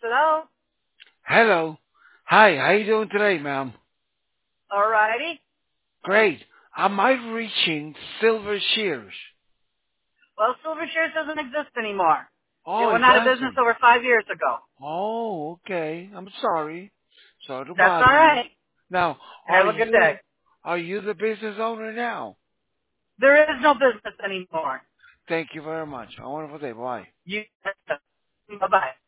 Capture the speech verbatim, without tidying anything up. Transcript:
Hello. Hello. Hi, how you doing today, ma'am? Alrighty. Great. Am I reaching Silver Shears? Well, Silver Shares doesn't exist anymore. It Oh, it went out of business doesn't. over five years ago. Oh, okay. I'm sorry. Sorry to That's bother you. alright. Now, are Have a good day. you are you the business owner now? There is no business anymore. Thank you very much. A wonderful day. Bye. You. Bye bye.